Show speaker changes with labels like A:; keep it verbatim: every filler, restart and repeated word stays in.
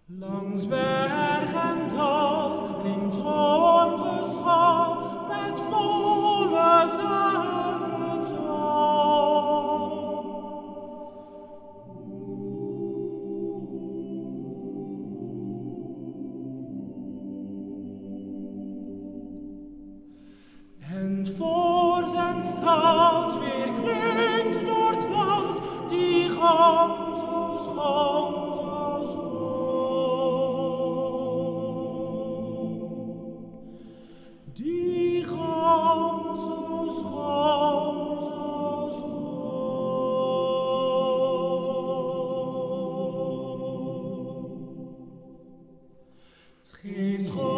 A: Langs berg en dal klinkt ongeschal met volle zuivere taal. En voor zijn staat weer klinkt door het woud die gang zo schoon, zo schoon. Die gang zo schoon, zo schoon. Het geeft